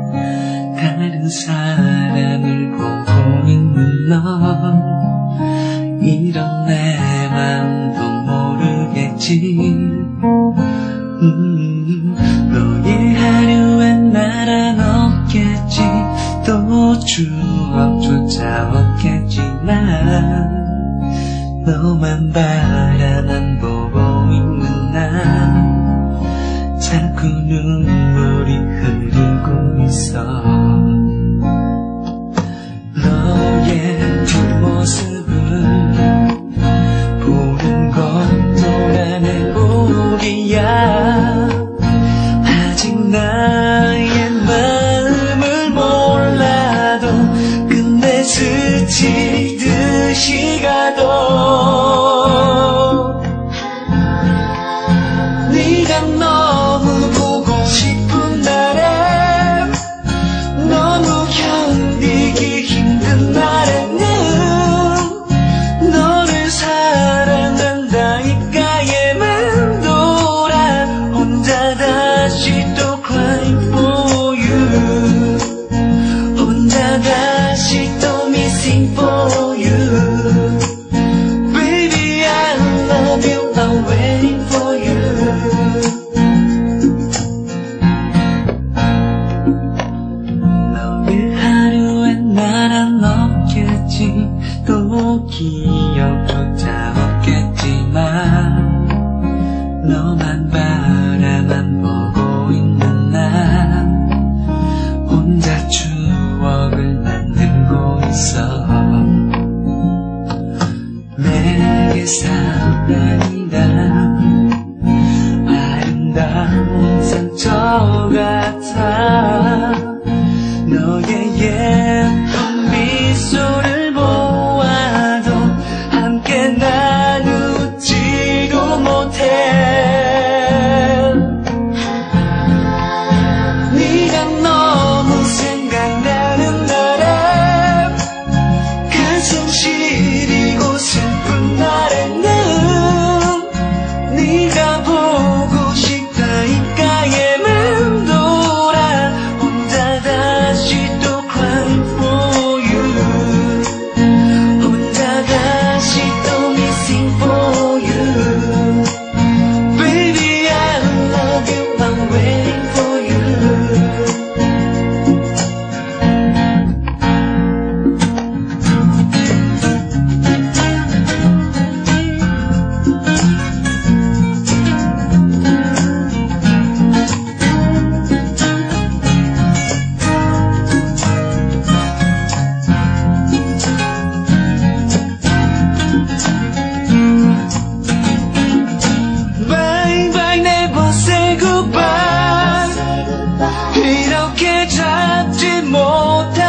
다른 사람을 보고 있는 너 이런 내 맘도 모르겠지. 너의 하루엔 날은 없겠지. 또 추억조차 없겠지만 너만 바라만 보고 있는 나 자꾸 눈물이 흐르고 있어. 너의 뒷모습을 보는 것도 난 행복이야. 아직 나의 마음을 몰라도 끝내 스치듯이 가도 네가 너무 보고 싶은 날에 너무 견디기 힘든 날에는 너를 사랑한다니까에 맴돌아 혼자 다시 또 crying for you. 혼자 다시 또 missing for you. Baby I love you, I'm waiting for you. 너의 하루엔 나란 없겠지. 또 기억조차 없겠지만 너만 바라만 보고 있는 나 혼자 추억을 만들고 있어. 내게 사랑이란 아름다운 상처 같아. 너의 예쁜 미소를 보아도 함께 나누지도 못해. 네가 너무 생각나는 날에 가슴 시리고 슬픈 날에는 네가 보고 싶다니까에 맴돌아 혼자 다시 또 crying for you. 혼자 다시 또 missing for you. Baby I love you, I'm waiting for you. Bye bye, never say goodbye. 이렇게 잡지 못해